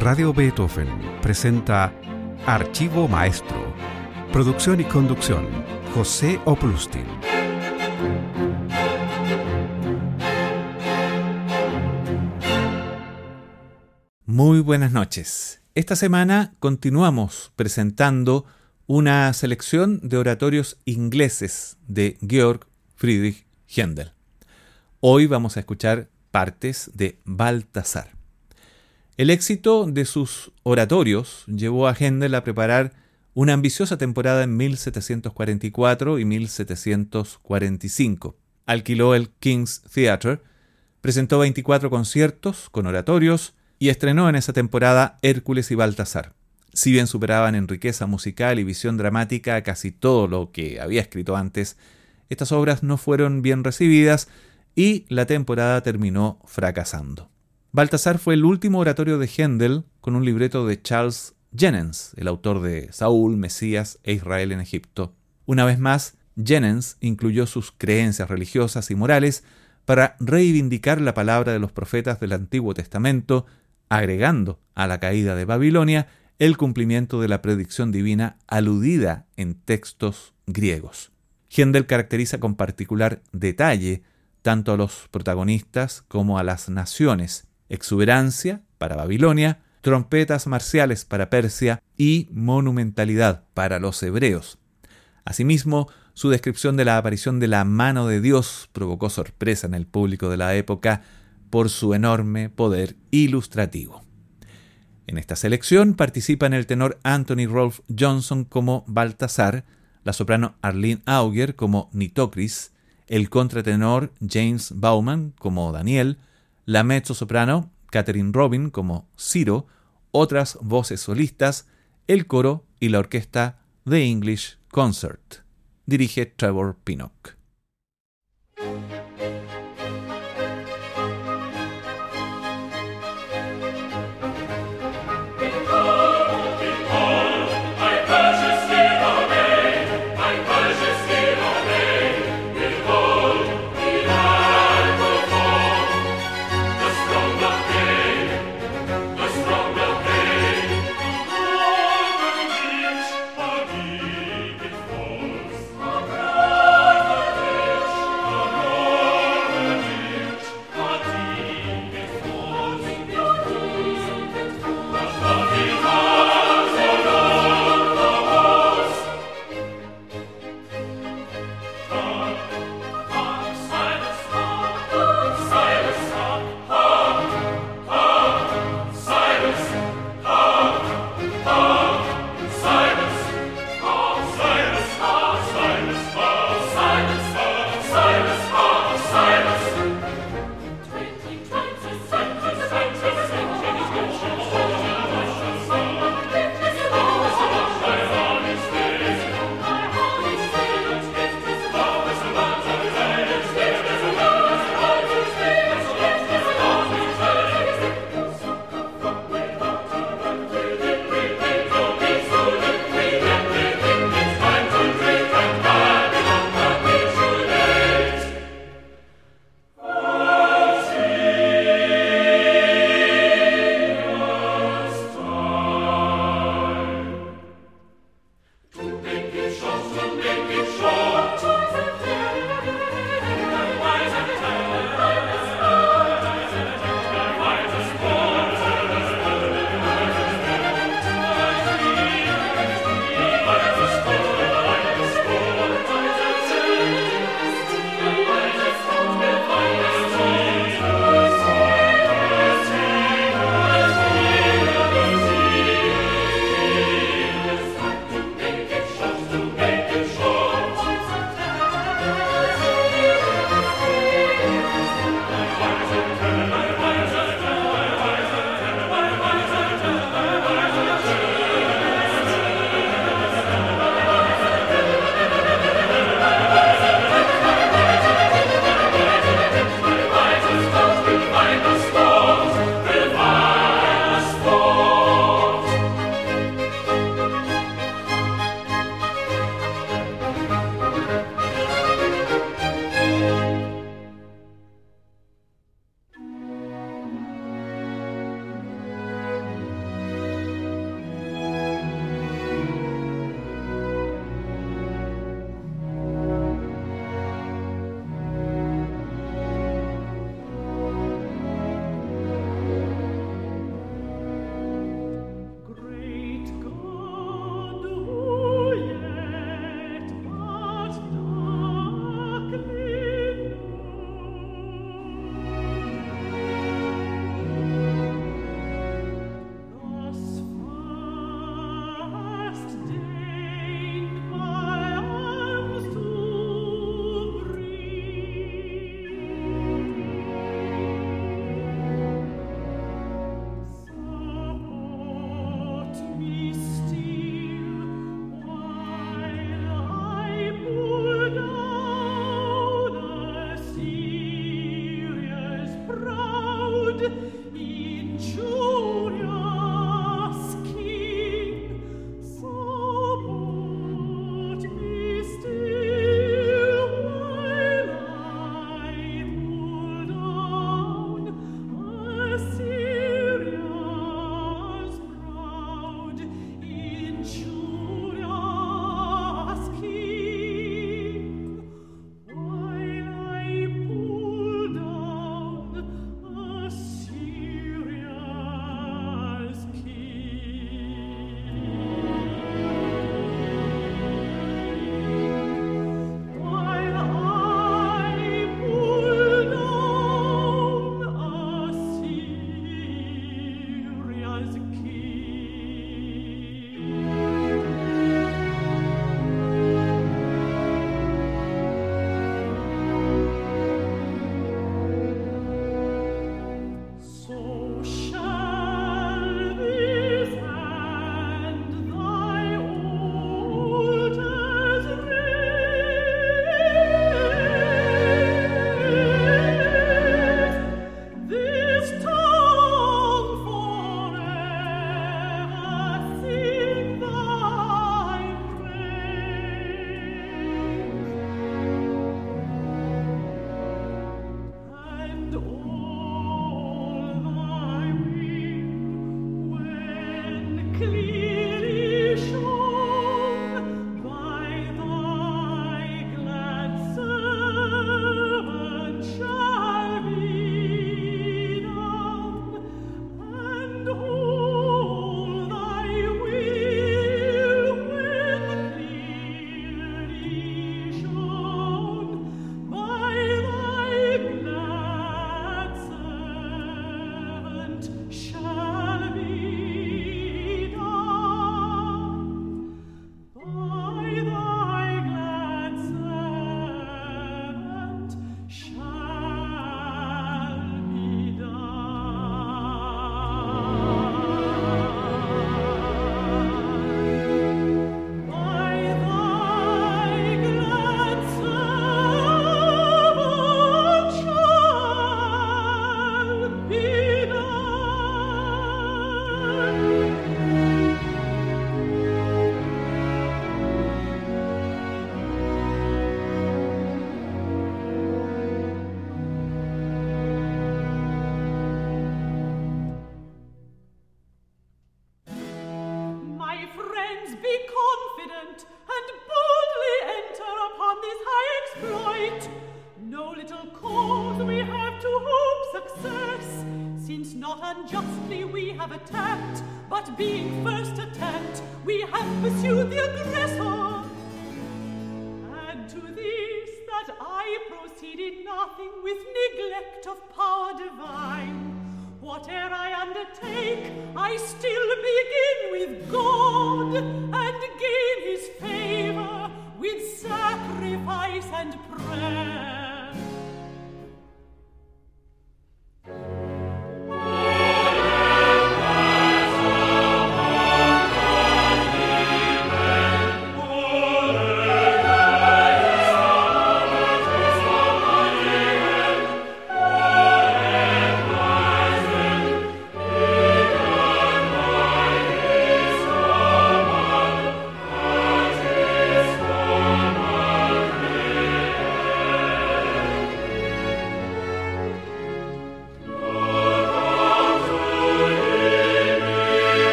Radio Beethoven presenta Archivo Maestro. Producción y conducción, José Oplustin. Muy buenas noches. Esta semana continuamos presentando una selección de oratorios ingleses de Georg Friedrich Händel. Hoy vamos a escuchar partes de Baltasar. El éxito de sus oratorios llevó a Händel a preparar una ambiciosa temporada en 1744 y 1745. Alquiló el King's Theatre, presentó 24 conciertos con oratorios y estrenó en esa temporada Hércules y Baltasar. Si bien superaban en riqueza musical y visión dramática a casi todo lo que había escrito antes, estas obras no fueron bien recibidas y la temporada terminó fracasando. Baltasar fue el último oratorio de Händel con un libreto de Charles Jennens, el autor de Saúl, Mesías e Israel en Egipto. Una vez más, Jennens incluyó sus creencias religiosas y morales para reivindicar la palabra de los profetas del Antiguo Testamento, agregando a la caída de Babilonia el cumplimiento de la predicción divina aludida en textos griegos. Händel caracteriza con particular detalle tanto a los protagonistas como a las naciones: exuberancia para Babilonia, trompetas marciales para Persia y monumentalidad para los hebreos. Asimismo, su descripción de la aparición de la mano de Dios provocó sorpresa en el público de la época por su enorme poder ilustrativo. En esta selección participan el tenor Anthony Rolfe Johnson como Baltasar, la soprano Arlene Auger como Nitocris, el contratenor James Bauman como Daniel, la mezzosoprano Catherine Robin como Ciro, otras voces solistas, el coro y la orquesta The English Concert. Dirige Trevor Pinnock.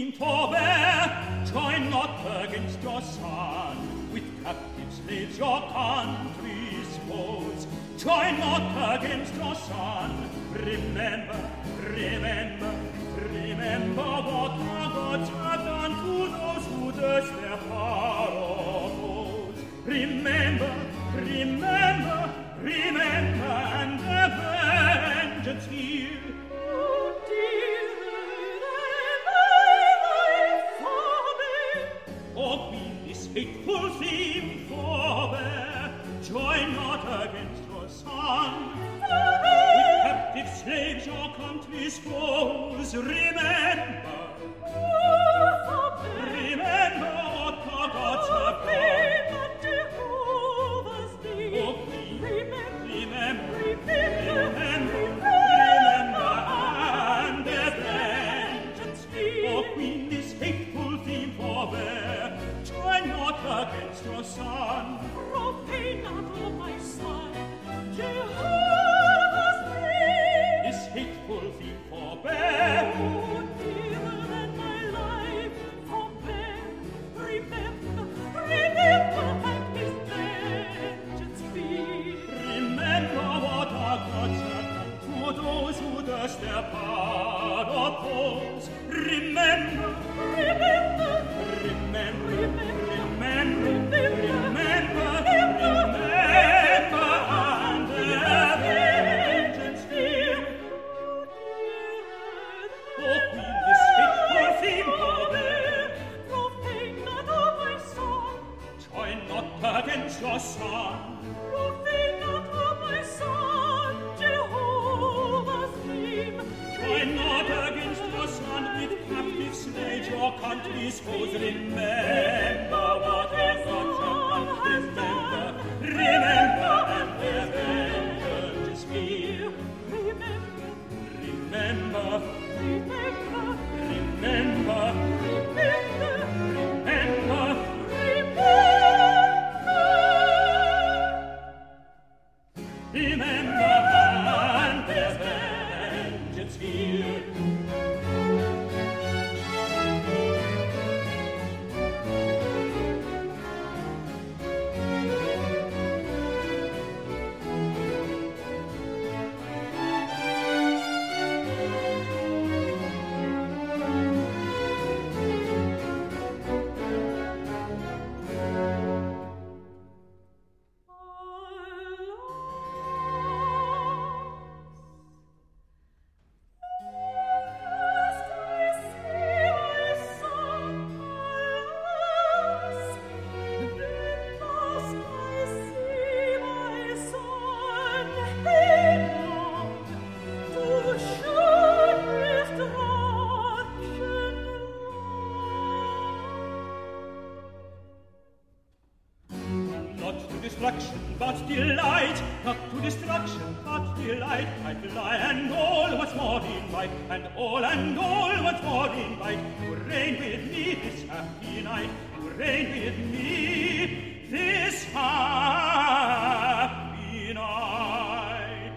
theme forbear. Join not against your son, with captive slaves your country's foes. Join not against your son. Remember, remember, remember what our gods have done to those who thirst their furrows. Remember, remember, remember, and their vengeance hear. Oh, dearer than my life forbear. Oh, Queen, this hateful theme forbear. Join not against your son. With captive slaves your country's foes. Remember, remember what our gods have done. Oh, Queen, remember, remember, and their vengeance fear. Oh, Queen, this hateful theme forbear. Join not against your son. Profane not, O my son, Jehovah's name. This hateful theme forbear. Oh, dearer than my life, forbear. Remember, remember, and his vengeance fear. Remember what our gods have done to those who thirst their blood oppose. Remember, Remember, remember, remember, remember, remember, and their vengeance fear. Oh, Queen, this hateful theme forbear. Profane not, O my son, Join not against your son. profane not, O my son, Jehovah's name. Join not against your son with captive slaves, your country's foes. Remember what our gods have done. Remember, remember, and their vengeance fear. Remember, Remember, remember, remember, remember, remember, remember, and their vengeance fear. Destruction, but delight, not to destruction, but delight. I fly, and all what's more in might, and all what's more in might. To reign with me this happy night, to reign with me this happy night.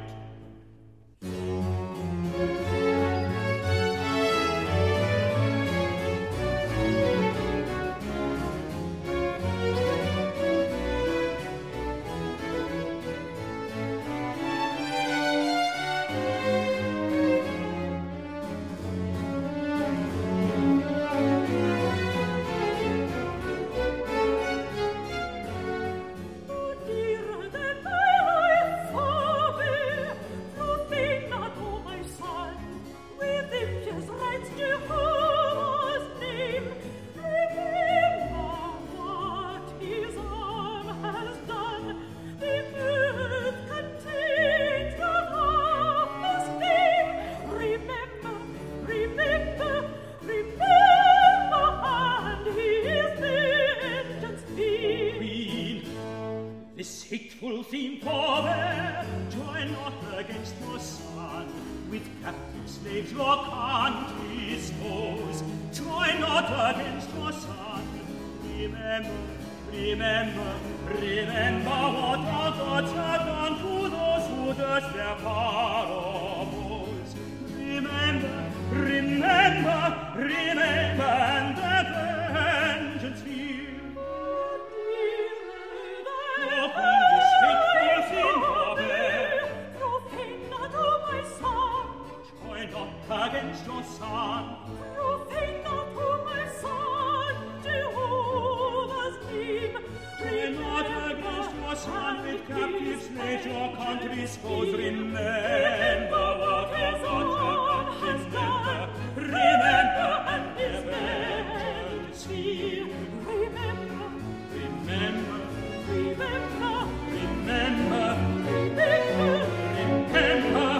Hateful theme forbear, join not against your son, with captive slaves your country's foes. Join not against your son. Remember, remember, remember what our gods have done to those who thirst their furrows. Remember, Remember, remember, and the vengeance feel. Against your son, profane not to my son, Jehovah's name. pray not against your son with captive slaves, your country's foes. Remember what your God has done. Remember and his vengeance feel. Remember, Remember, remember, remember, remember, remember.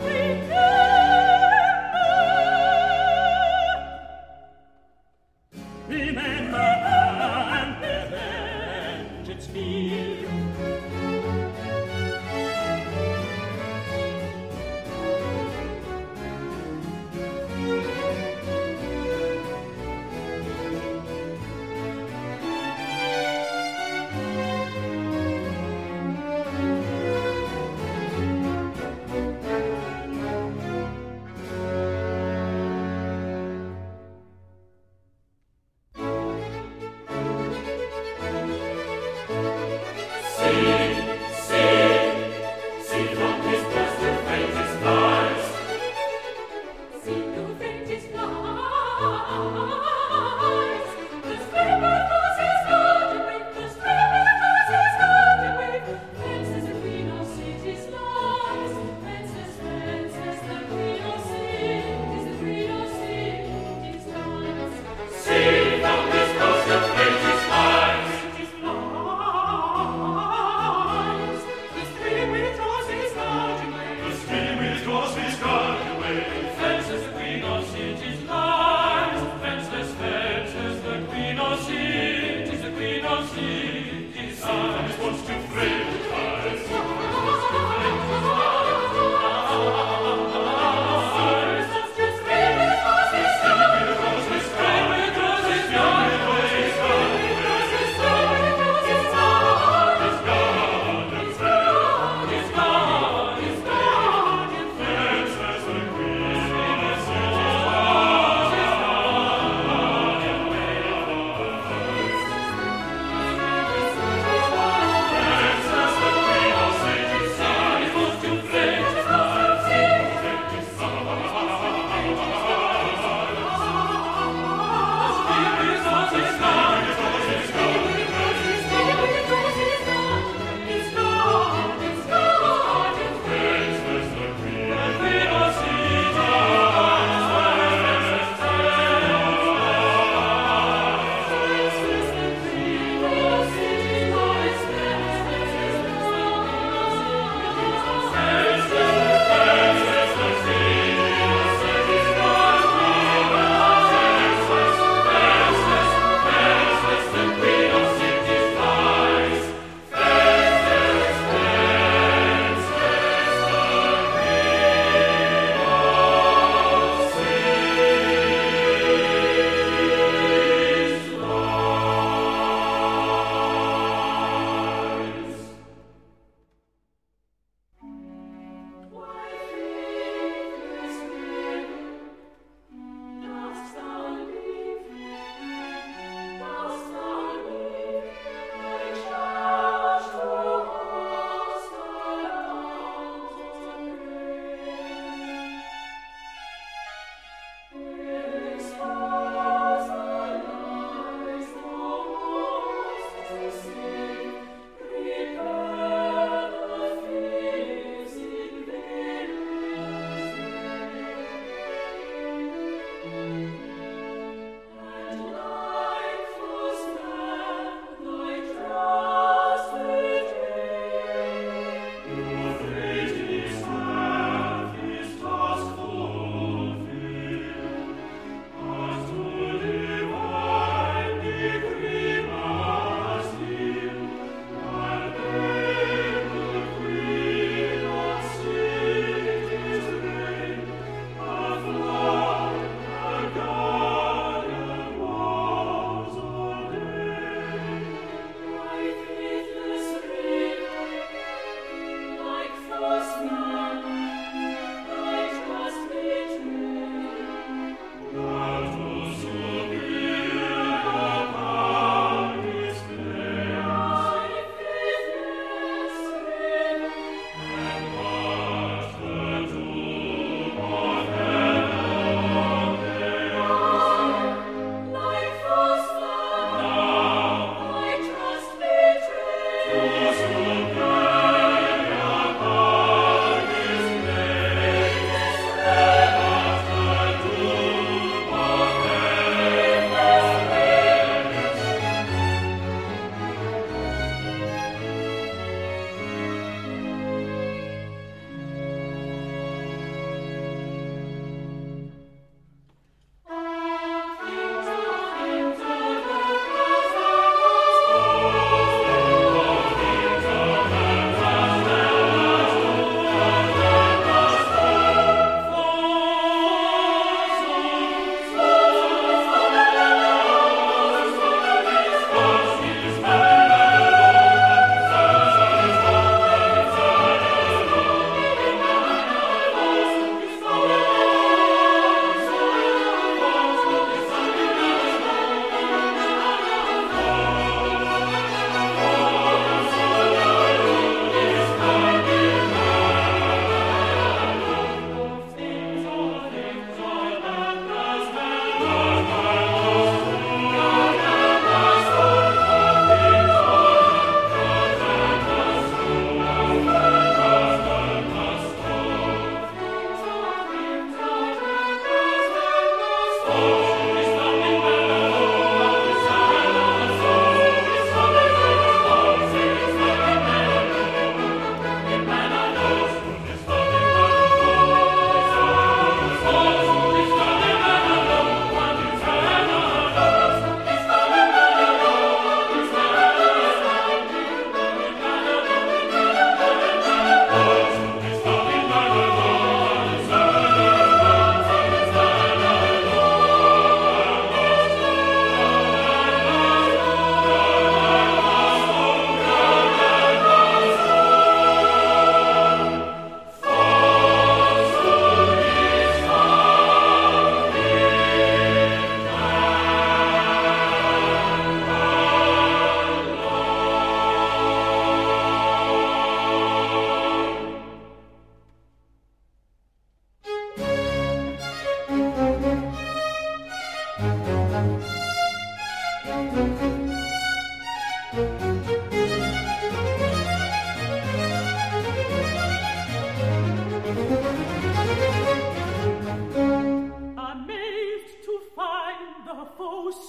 Remember, and the vengeance feel. Fences the green of cities lies, fenceless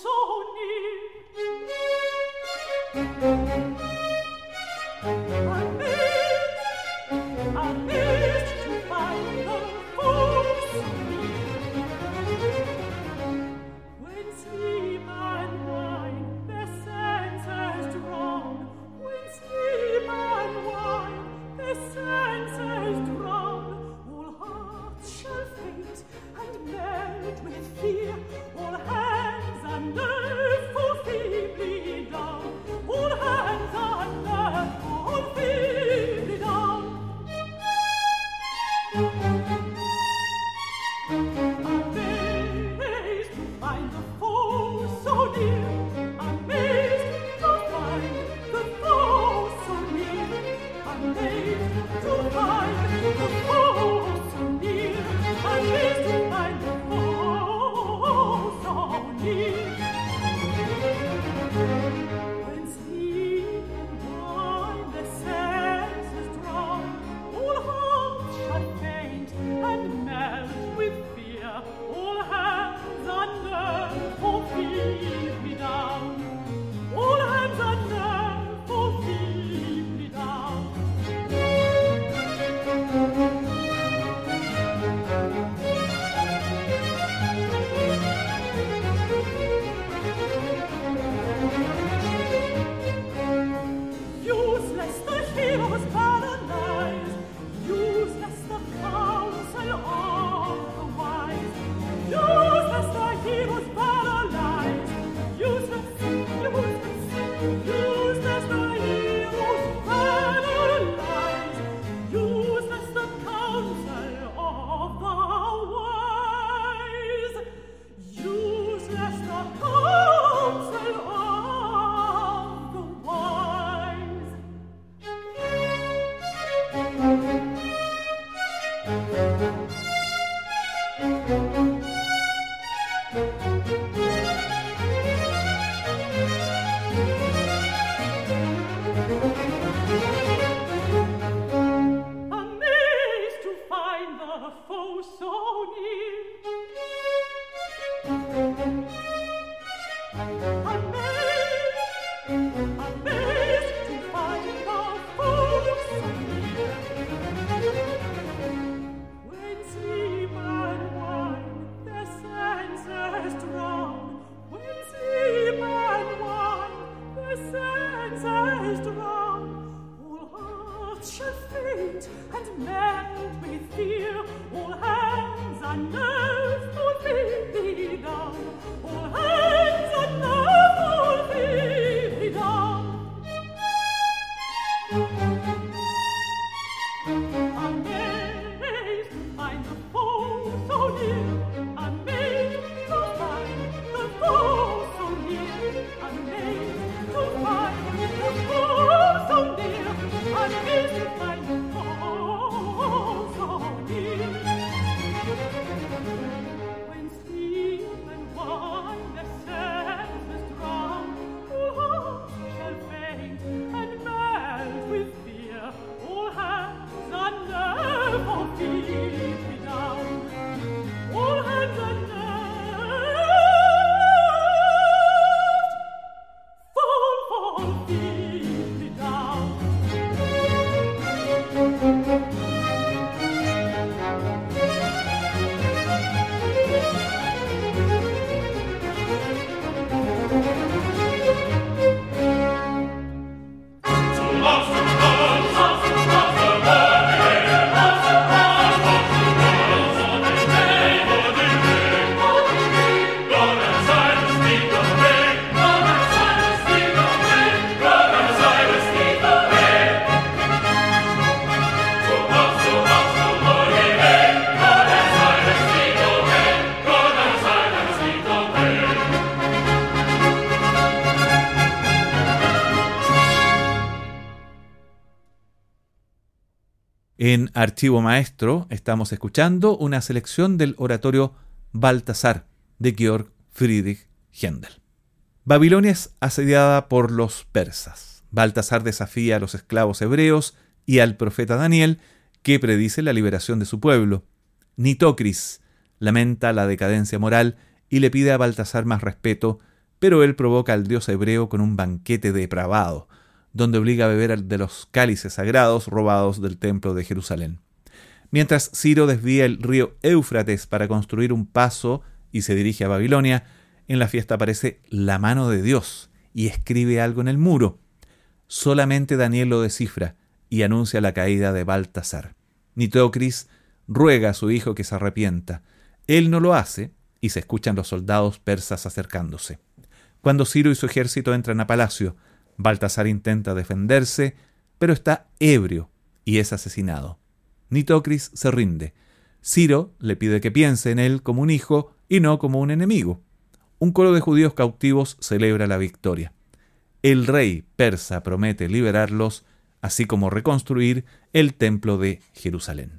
En Archivo Maestro estamos escuchando una selección del oratorio Baltasar de Georg Friedrich Händel. Babilonia es asediada por los persas. Baltasar desafía a los esclavos hebreos y al profeta Daniel, que predice la liberación de su pueblo. Nitocris lamenta la decadencia moral y le pide a Baltasar más respeto pero él provoca al dios hebreo con un banquete depravado, donde obliga a beber de los cálices sagrados robados del templo de Jerusalén. Mientras Ciro desvía el río Éufrates para construir un paso y se dirige a Babilonia, en la fiesta aparece la mano de Dios y escribe algo en el muro. Solamente Daniel lo descifra y anuncia la caída de Baltasar. Nitocris ruega a su hijo que se arrepienta. Él no lo hace y se escuchan los soldados persas acercándose. Cuando Ciro y su ejército entran a palacio, Baltasar intenta defenderse, pero está ebrio y es asesinado. Nitocris se rinde. Ciro le pide que piense en él como un hijo y no como un enemigo. Un coro de judíos cautivos celebra la victoria. El rey persa promete liberarlos, así como reconstruir el templo de Jerusalén.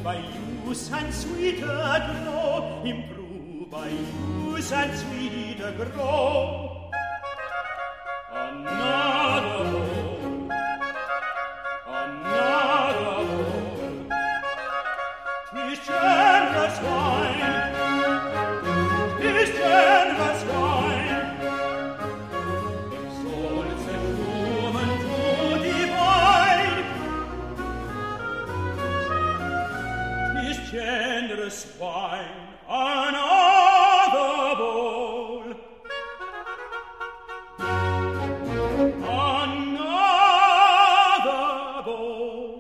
by use and sweeter grow, improve by use and sweeter grow. Another bowl, another bowl. 'Tis generous wine, 'tis generous wine. Exalts the human to divine. 'Tis generous wine, another bowl. Another bowl.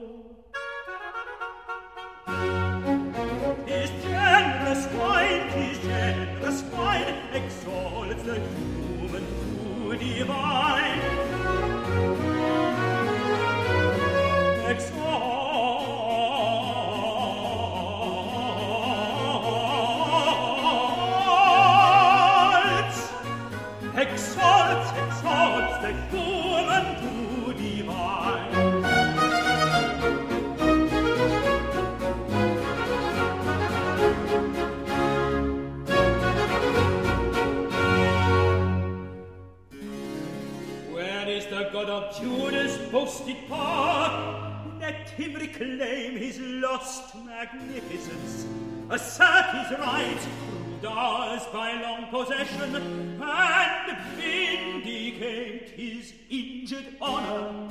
'Tis generous wine, 'tis generous wine, exalts the human to divine. Exalts, exalts the human to divine. Where is the God of Judas' boasted power? Let him reclaim his lost magnificence, assert his rights, proved ours by long possession, and vindicate his injured honor.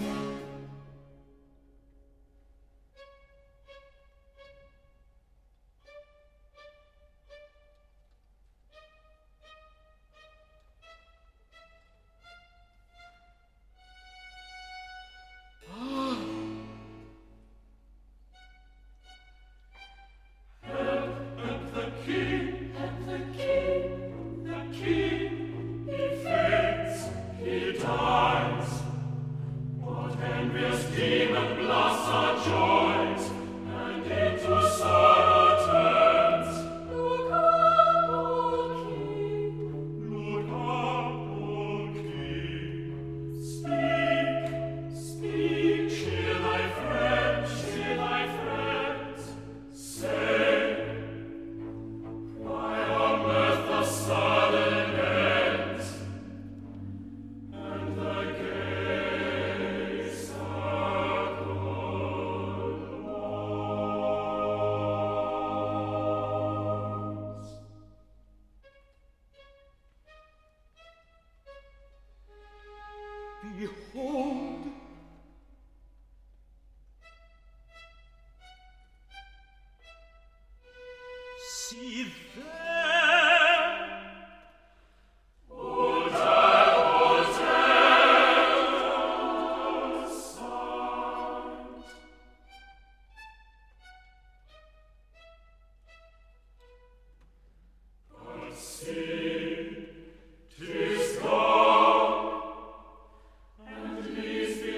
Behold, see there, Tis gone, and leaves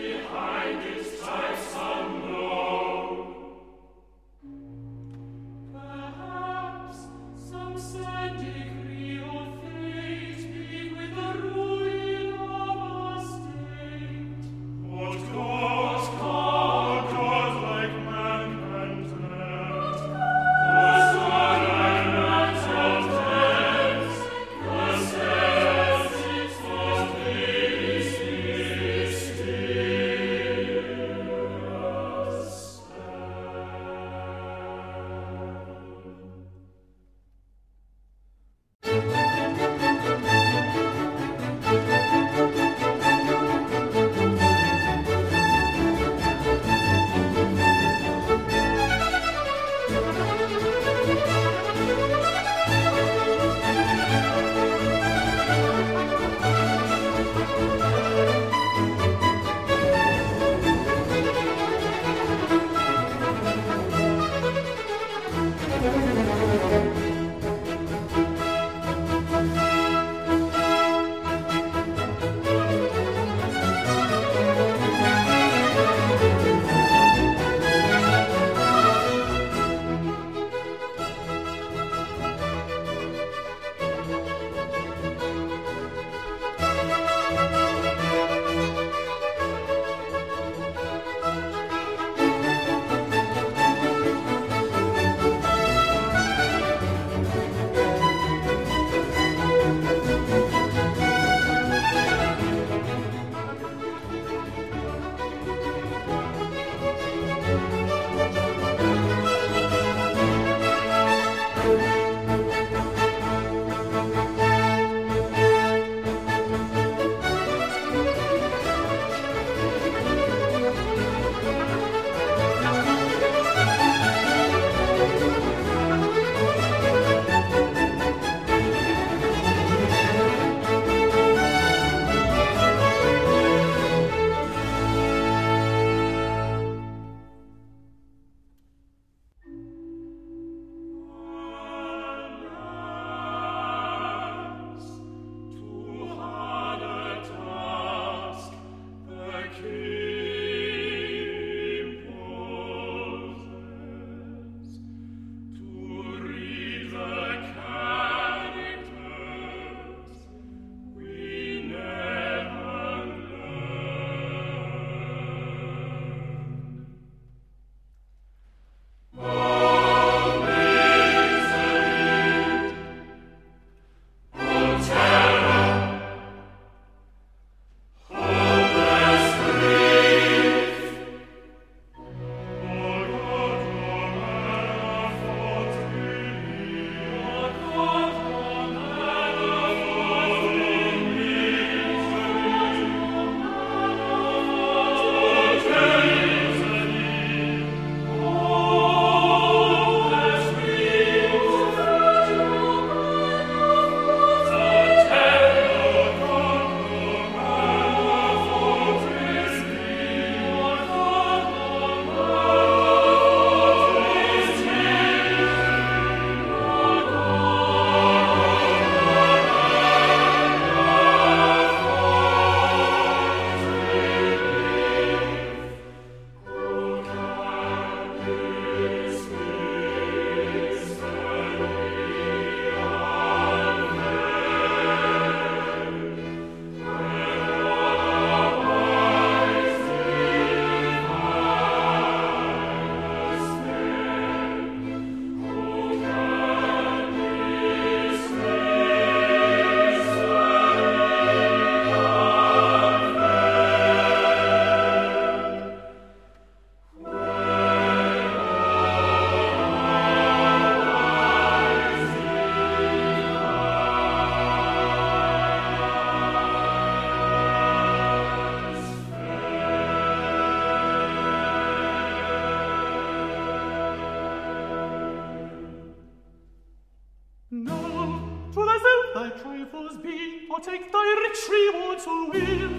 also will.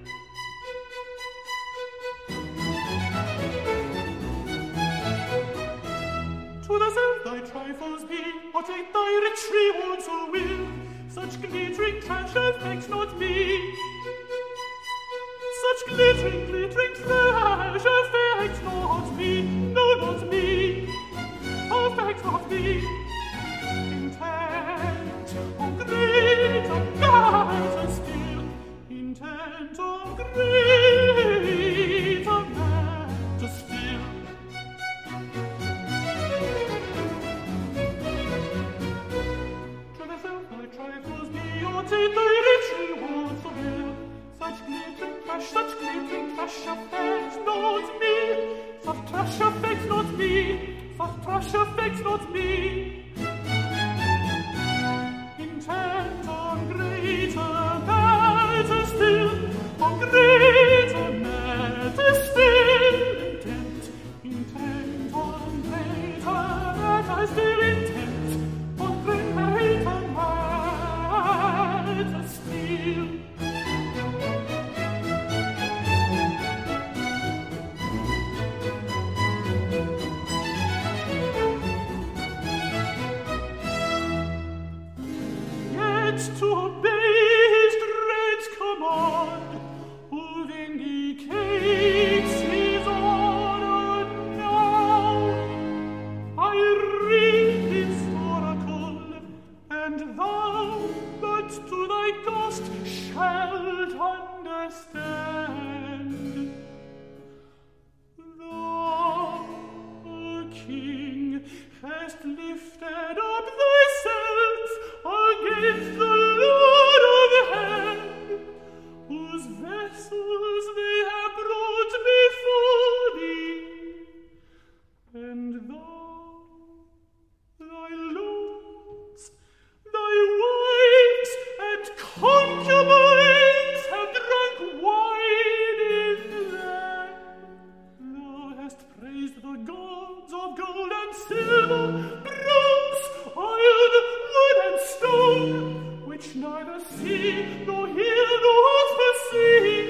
To thyself thy trifles be, or take thy rich rewards who will. Such glittering trash affects not me. Such glittering trash affects not me. No, not me. Affects not me. Intent on greater matter still. Intent on greater matter still. To thyself thy trifles be, or take thy rich rewards of will. Such glittering trash affects not me. Such trash affects not me. Such trash affects not me. Intent on greater matter still. On greater matter still. Intent on greater matter still. Intent on greater matter still. To obey his dread command, who vindicates his honor now. I read his oracle, and thou, but to thy cost, shalt understand. Thou, O king, hast lifted up thyself against the Lord of heaven, whose vessels they have brought before thee, and thou, thy lords, thy wives, and concubines have drunk wine in them. Thou hast praised the gods of gold and silver, bronze, iron, wood, and stone, which neither see, nor hear, nor perceive.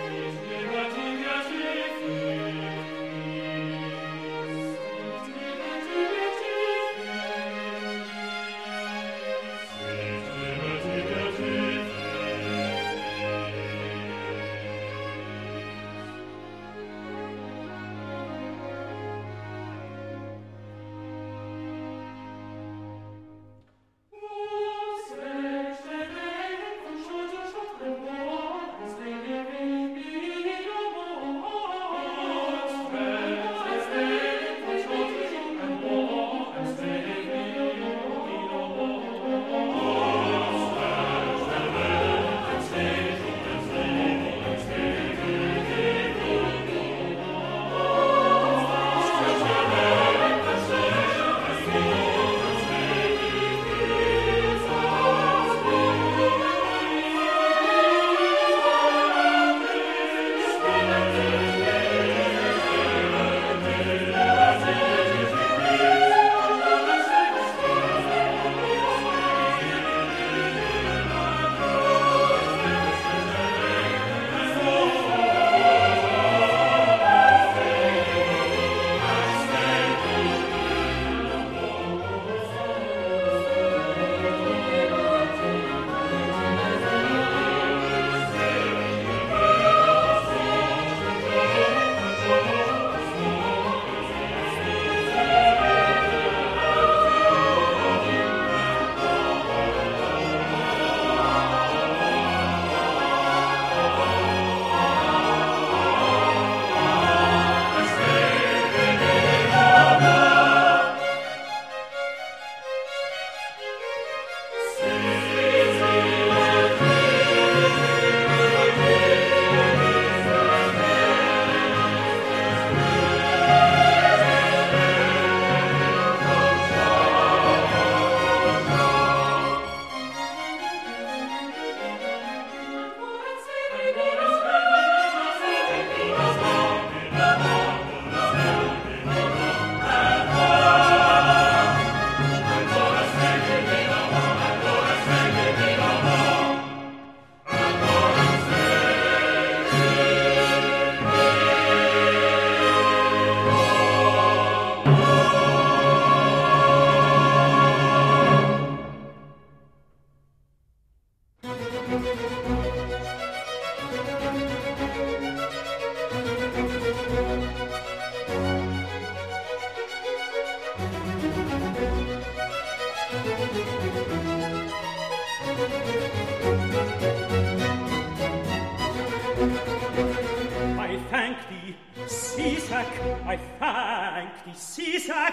I thank thee, Sea-sack, I thank thee, Sea-sack,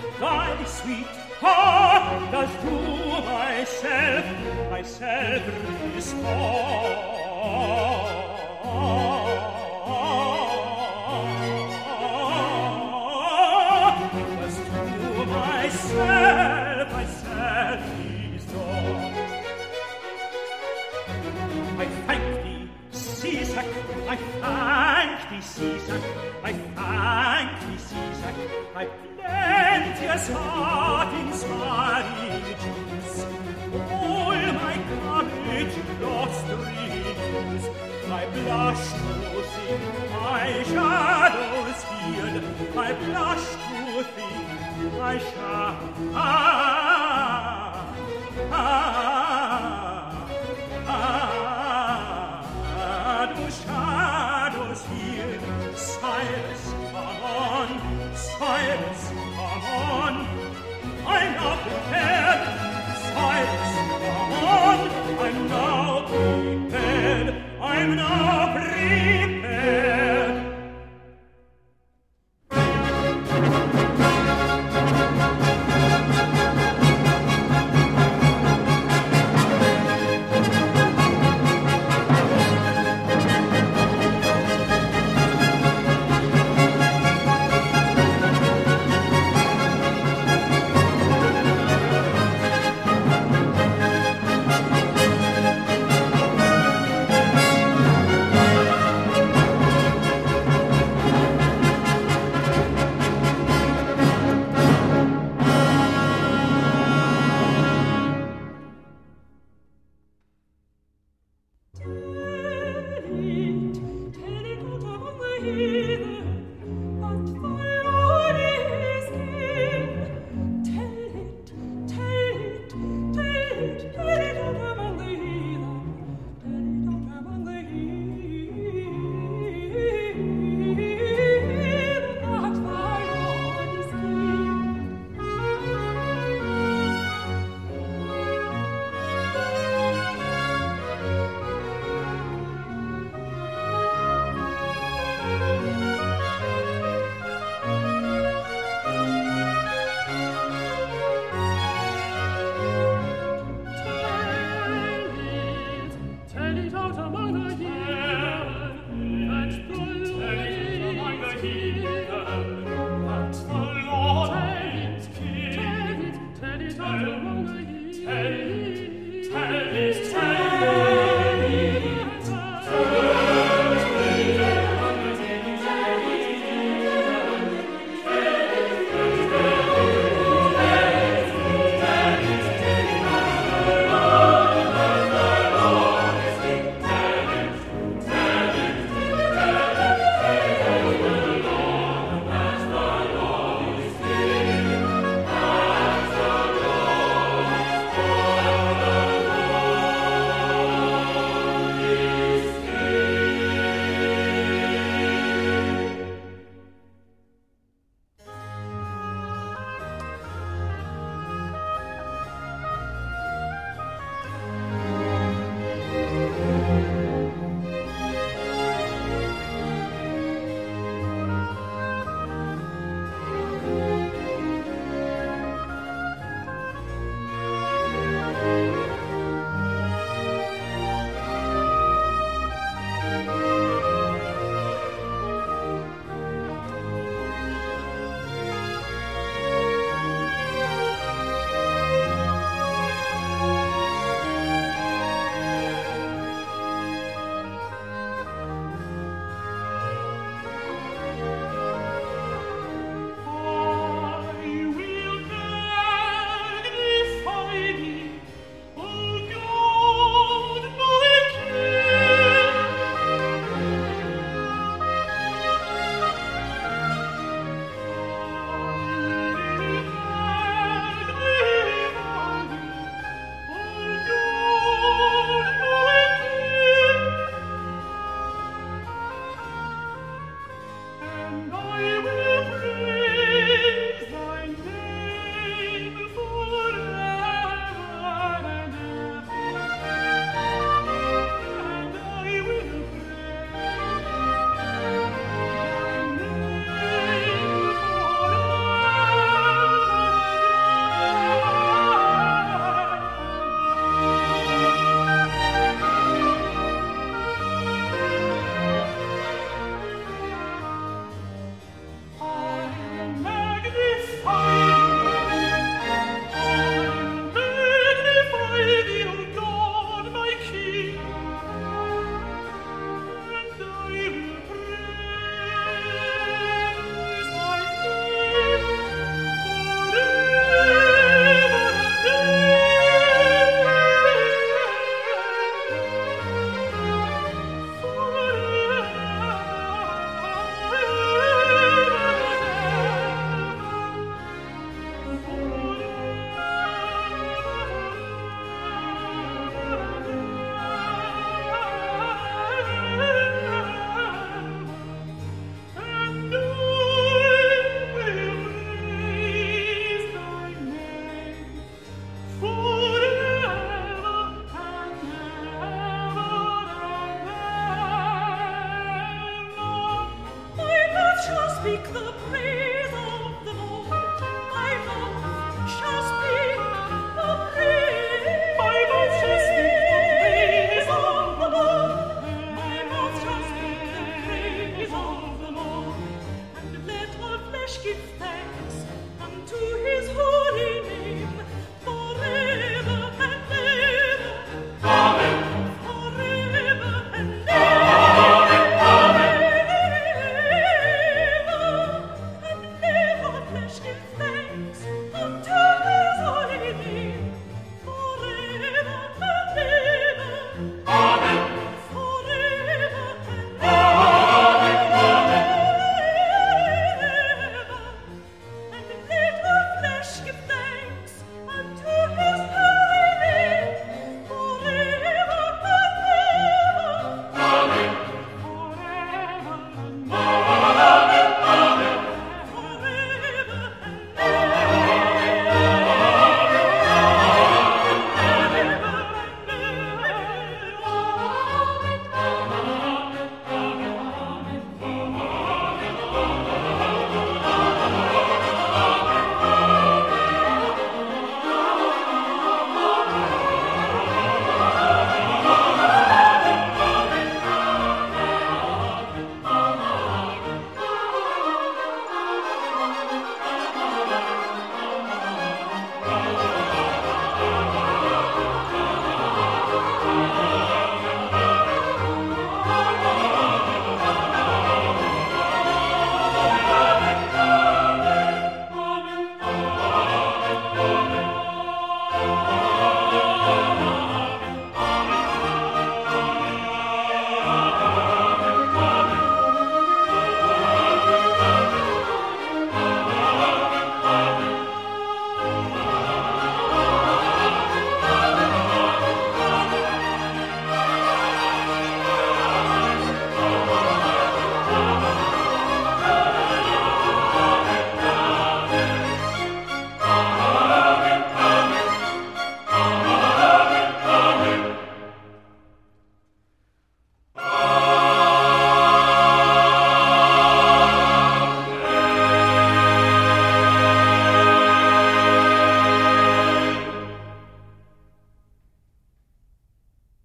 thy sweet heart does to myself restore. Does to myself restore. I thank thee, Sea-sack, I thank thee, Sea-sack, I thank thee, Sea-sack, I plenteous heart inspiring juice, all my courage lost renews, I blush to think my shadows feared, I blush to think my shadows here. Cyrus, come on, Cyrus, come on, I'm now prepared. Cyrus, come on, I'm now prepared. I'm now prepared.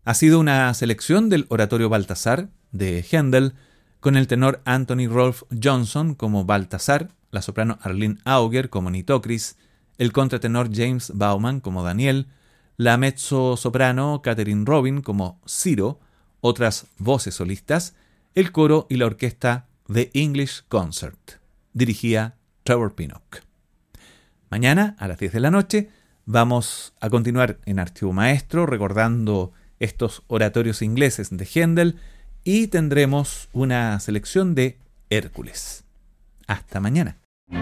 Ha sido una selección del Oratorio Baltasar de Händel, con el tenor Anthony Rolfe Johnson como Baltasar, la soprano Arlene Auger como Nitocris, el contratenor James Bauman como Daniel, la mezzo-soprano Catherine Robin como Ciro, otras voces solistas, el coro y la orquesta The English Concert. Dirigía Trevor Pinnock. Mañana, a las 10 de la noche, vamos a continuar en Archivo Maestro recordando estos oratorios ingleses de Händel y tendremos una selección de Hércules. Hasta mañana.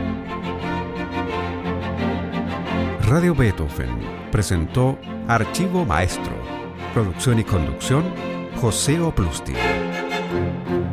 Radio Beethoven presentó Archivo Maestro. Producción y conducción, José Oplustil.